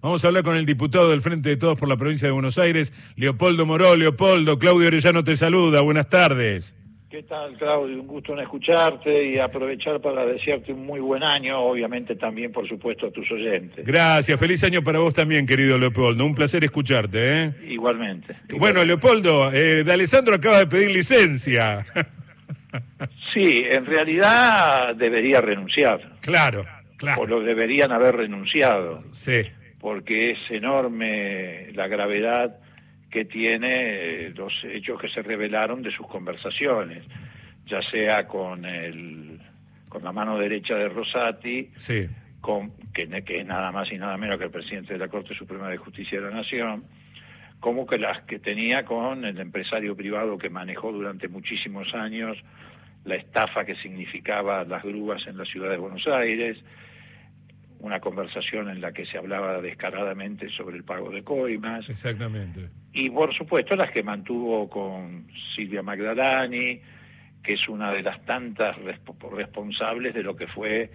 Vamos a hablar con el diputado del Frente de Todos por la provincia de Buenos Aires, Leopoldo Moró. Leopoldo, Claudio Orellano te saluda, buenas tardes. ¿Qué tal, Claudio? Un gusto en escucharte y aprovechar para desearte un muy buen año, obviamente también, por supuesto, a tus oyentes. Gracias, feliz año para vos también, querido Leopoldo, un placer escucharte, ¿eh? Igualmente. Bueno, Leopoldo, D'Alessandro acaba de pedir licencia. Sí, en realidad debería renunciar. Claro. O lo deberían haber renunciado. Sí. Porque es enorme la gravedad que tiene los hechos que se revelaron de sus conversaciones, ya sea con la mano derecha de Rosati, sí, que es nada más y nada menos que el presidente de la Corte Suprema de Justicia de la Nación, como que las que tenía con el empresario privado que manejó durante muchísimos años la estafa que significaba las grúas en la ciudad de Buenos Aires, una conversación en la que se hablaba descaradamente sobre el pago de coimas. Exactamente. Y por supuesto las que mantuvo con Silvia Magdalani, que es una de las tantas responsables de lo que fue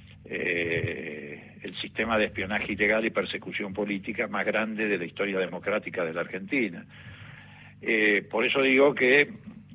el sistema de espionaje ilegal y persecución política más grande de la historia democrática de la Argentina. Por eso digo que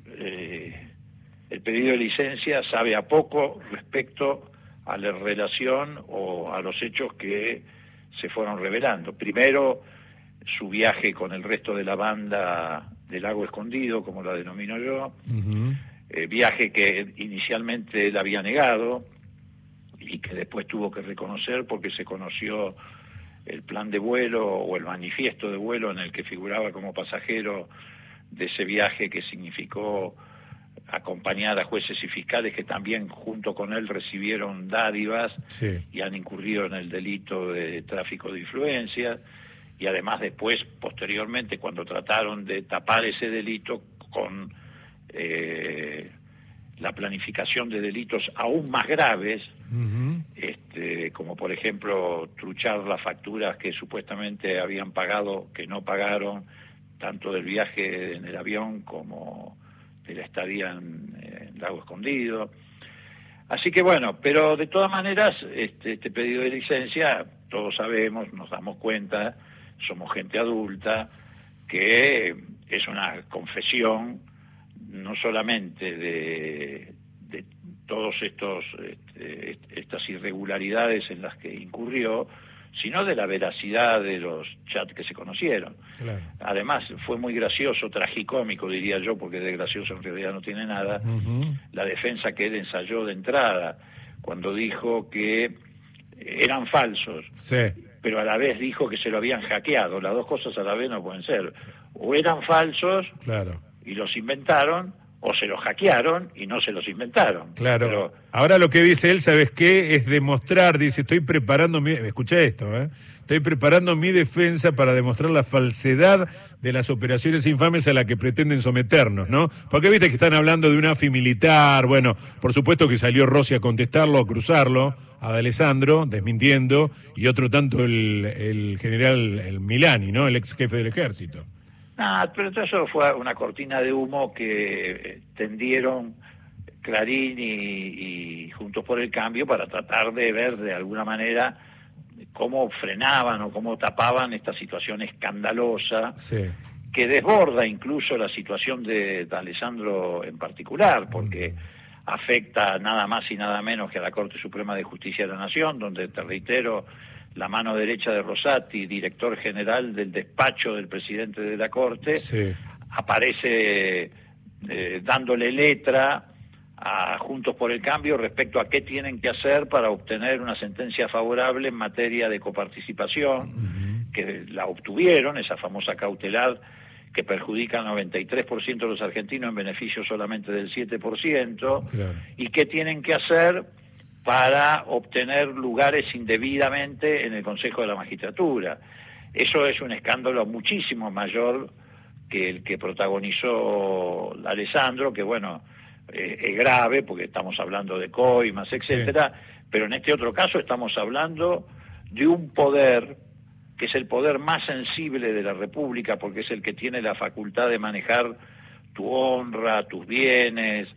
el pedido de licencia sabe a poco respecto a la relación o a los hechos que se fueron revelando. Primero, su viaje con el resto de la banda del Lago Escondido, como la denomino yo, viaje que inicialmente él había negado y que después tuvo que reconocer porque se conoció el plan de vuelo o el manifiesto de vuelo en el que figuraba como pasajero de ese viaje que significó acompañar a jueces y fiscales que también junto con él recibieron dádivas y han incurrido en el delito de tráfico de influencias, y además después, posteriormente, cuando trataron de tapar ese delito con la planificación de delitos aún más graves, como por ejemplo truchar las facturas que supuestamente habían pagado, que no pagaron, tanto del viaje en el avión como de la estadía en Lago Escondido. Así que bueno, pero de todas maneras, este pedido de licencia, todos sabemos, nos damos cuenta, somos gente adulta, que es una confesión no solamente de todos estas irregularidades en las que incurrió, sino de la veracidad de los chats que se conocieron. Claro. Además, fue muy gracioso, tragicómico, diría yo, porque de gracioso en realidad no tiene nada, la defensa que él ensayó de entrada, cuando dijo que eran falsos, pero a la vez dijo que se lo habían hackeado. Las dos cosas a la vez no pueden ser. O eran falsos y los inventaron, o se los hackearon y no se los inventaron. Claro. Pero ahora lo que dice él, ¿sabes qué? Es demostrar, dice, estoy preparando escucha esto, estoy preparando mi defensa para demostrar la falsedad de las operaciones infames a las que pretenden someternos, ¿no? Porque viste que están hablando de una AFI militar, bueno, por supuesto que salió Rossi a contestarlo, a cruzarlo, a D'Alessandro, desmintiendo, y otro tanto el general Milani, ¿no? El ex jefe del ejército. Pero eso fue una cortina de humo que tendieron Clarín y Juntos por el Cambio para tratar de ver de alguna manera cómo frenaban o cómo tapaban esta situación escandalosa que desborda incluso la situación de D'Alessandro en particular, porque afecta nada más y nada menos que a la Corte Suprema de Justicia de la Nación, donde, te reitero, la mano derecha de Rosati, director general del despacho del presidente de la Corte, aparece dándole letra a Juntos por el Cambio respecto a qué tienen que hacer para obtener una sentencia favorable en materia de coparticipación, que la obtuvieron, esa famosa cautelar que perjudica al 93% de los argentinos en beneficio solamente del 7%, y qué tienen que hacer para obtener lugares indebidamente en el Consejo de la Magistratura. Eso es un escándalo muchísimo mayor que el que protagonizó D'Alessandro, que bueno, es grave porque estamos hablando de coimas, etcétera, pero en este otro caso estamos hablando de un poder que es el poder más sensible de la República, porque es el que tiene la facultad de manejar tu honra, tus bienes,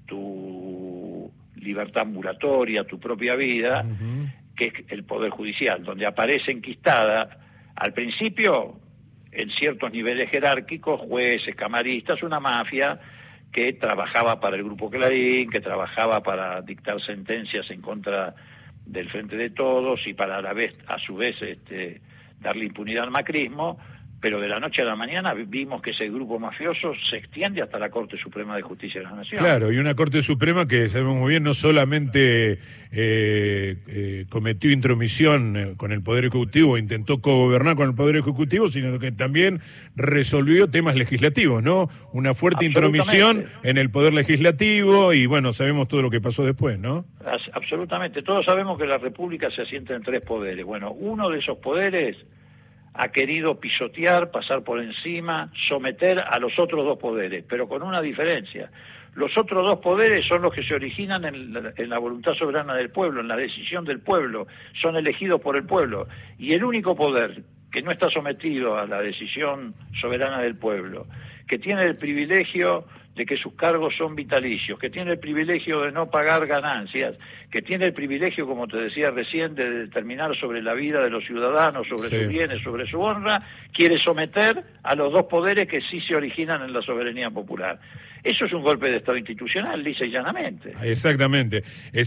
tu libertad ambulatoria, tu propia vida, que es el Poder Judicial, donde aparece enquistada Al principio, en ciertos niveles jerárquicos, jueces, camaristas, una mafia que trabajaba para el Grupo Clarín, que trabajaba para dictar sentencias en contra del Frente de Todos y para a su vez darle impunidad al macrismo, pero de la noche a la mañana vimos que ese grupo mafioso se extiende hasta la Corte Suprema de Justicia de la Nación. Claro, y una Corte Suprema que sabemos muy bien no solamente cometió intromisión con el Poder Ejecutivo, intentó cogobernar con el Poder Ejecutivo, sino que también resolvió temas legislativos, ¿no? Una fuerte intromisión en el Poder Legislativo y bueno, sabemos todo lo que pasó después, ¿no? Absolutamente, todos sabemos que la República se asienta en 3 poderes. Bueno, uno de esos poderes ha querido pisotear, pasar por encima, someter a los otros 2 poderes, pero con una diferencia. Los otros 2 poderes son los que se originan en la voluntad soberana del pueblo, en la decisión del pueblo, son elegidos por el pueblo. Y el único poder que no está sometido a la decisión soberana del pueblo, que tiene el privilegio de que sus cargos son vitalicios, que tiene el privilegio de no pagar ganancias, que tiene el privilegio, como te decía recién, de determinar sobre la vida de los ciudadanos, sobre sus bienes, sobre su honra, quiere someter a los 2 poderes que sí se originan en la soberanía popular. Eso es un golpe de Estado institucional, lisa y llanamente. Exactamente.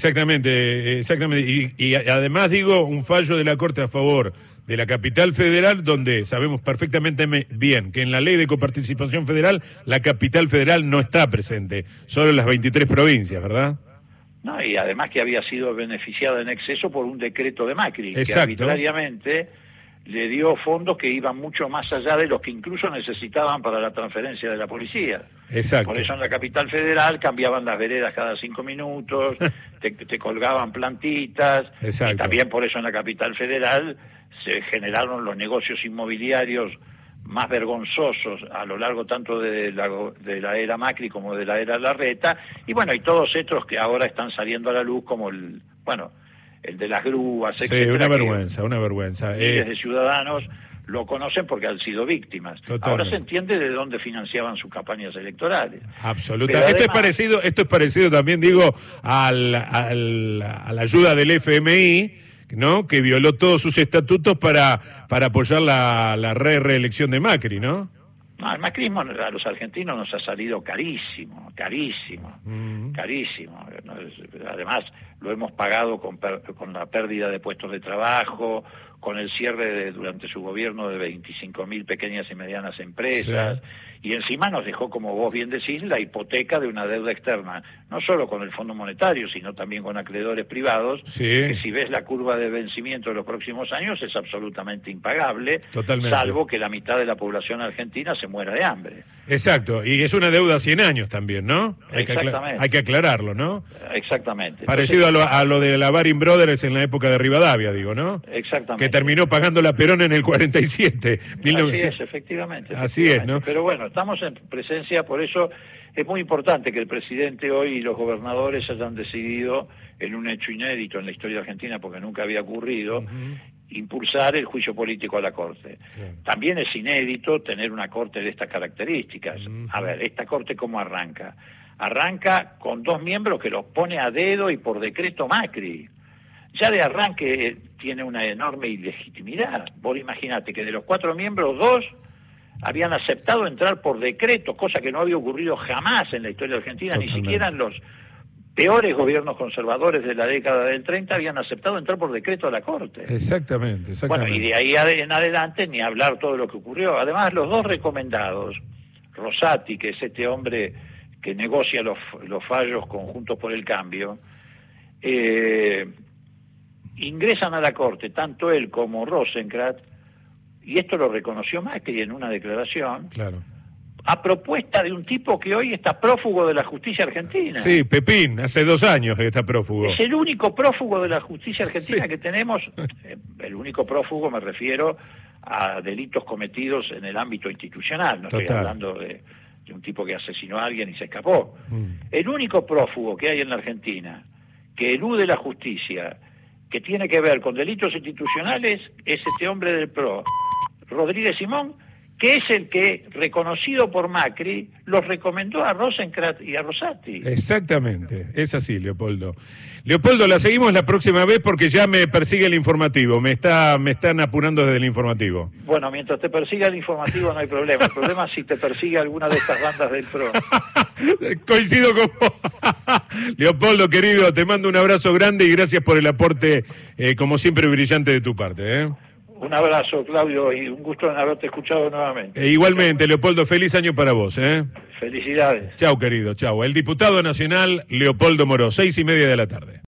Y además digo, un fallo de la Corte a favor de la Capital Federal, donde sabemos perfectamente bien que en la ley de coparticipación federal, la Capital Federal no está presente, solo en las 23 provincias, ¿verdad? No, y además que había sido beneficiada en exceso por un decreto de Macri, Exacto, que arbitrariamente le dio fondos que iban mucho más allá de los que incluso necesitaban para la transferencia de la policía. Exacto. Por eso en la Capital Federal cambiaban las veredas cada 5 minutos, te colgaban plantitas, Exacto. Y también por eso en la Capital Federal se generaron los negocios inmobiliarios más vergonzosos a lo largo tanto de la era Macri como de la era Larreta, y bueno, y todos estos que ahora están saliendo a la luz como el de las grúas, etcétera. Sí, una vergüenza. Miles de ciudadanos lo conocen porque han sido víctimas. Totalmente. Ahora se entiende de dónde financiaban sus campañas electorales. Absolutamente. Esto es parecido también, digo, a la ayuda del FMI, ¿no? Que violó todos sus estatutos para apoyar la reelección de Macri, ¿no? No, el macrismo a los argentinos nos ha salido carísimo. Además, lo hemos pagado con la pérdida de puestos de trabajo, con el cierre durante su gobierno de 25.000 pequeñas y medianas empresas, y encima nos dejó, como vos bien decís, la hipoteca de una deuda externa, no solo con el Fondo Monetario, sino también con acreedores privados, que si ves la curva de vencimiento de los próximos años es absolutamente impagable, salvo que la mitad de la población argentina se muera de hambre. Exacto, y es una deuda a 100 años también, ¿no? Exactamente. Hay que aclararlo, ¿no? Exactamente. Parecido a lo de la Baring Brothers en la época de Rivadavia, digo, ¿no? Exactamente. Que terminó pagando la Perón en el 47. Así es, efectivamente. Así es, ¿no? Pero bueno, estamos en presencia, por eso es muy importante que el presidente hoy y los gobernadores hayan decidido, en un hecho inédito en la historia argentina, porque nunca había ocurrido, impulsar el juicio político a la Corte. También es inédito tener una Corte de estas características. A ver, ¿esta Corte cómo arranca? Arranca con 2 miembros que los pone a dedo y por decreto Macri. Ya de arranque tiene una enorme ilegitimidad. Vos imaginate que de los 4 miembros, 2 habían aceptado entrar por decreto, cosa que no había ocurrido jamás en la historia argentina, ni siquiera en los peores gobiernos conservadores de la década del 30 habían aceptado entrar por decreto a la Corte. Exactamente. Bueno, y de ahí en adelante ni hablar todo lo que ocurrió. Además, los 2 recomendados, Rosati, que es este hombre que negocia los fallos conjuntos por el cambio, ingresan a la Corte, tanto él como Rosenkrantz, y esto lo reconoció Macri en una declaración, a propuesta de un tipo que hoy está prófugo de la justicia argentina. Sí, Pepín, hace 2 años que está prófugo. Es el único prófugo de la justicia argentina que tenemos. El único prófugo, me refiero a delitos cometidos en el ámbito institucional, no estoy hablando de un tipo que asesinó a alguien y se escapó. El único prófugo que hay en la Argentina que elude la justicia, que tiene que ver con delitos institucionales, es este hombre del PRO, Rodríguez Simón, que es el que, reconocido por Macri, los recomendó a Rosenkrantz y a Rosati. Exactamente, es así, Leopoldo. Leopoldo, la seguimos la próxima vez porque ya me persigue el informativo, me están apurando desde el informativo. Bueno, mientras te persiga el informativo no hay problema, el problema es si te persigue alguna de estas bandas del PRO. Coincido con vos. Leopoldo, querido, te mando un abrazo grande y gracias por el aporte, como siempre, brillante de tu parte. Un abrazo, Claudio, y un gusto en haberte escuchado nuevamente. Igualmente, Leopoldo, feliz año para vos. Felicidades. Chau, querido, chau. El diputado nacional Leopoldo Moró, 6:30 de la tarde.